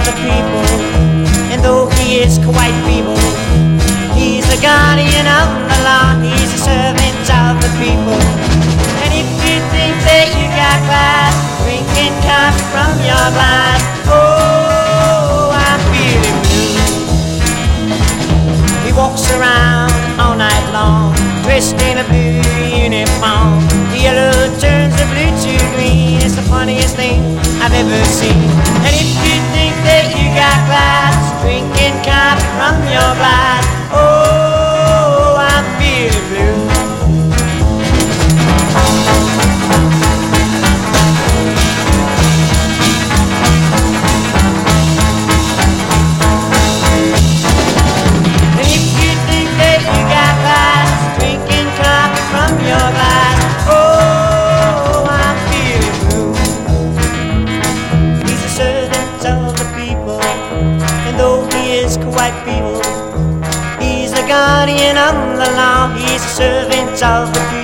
the people, and though he is quite feeble, he's the guardian of the law, he's a servant of the people. And if you think that you got class, drinking coffee from your glass, oh, I'm feeling blue. He walks around all night long, dressed in a blue uniform. The yellow turns the blue to green, it's the funniest thing I've ever seen. And if you think that you got class, drinking coffee from your glass, oh, I'm feeling blue. And if you think that you got class, drinking coffee from your glass, oh, I'm feeling blue. He's a servant of the people, and though he is quite feeble, he's the guardian of the law, he's a servant of the people.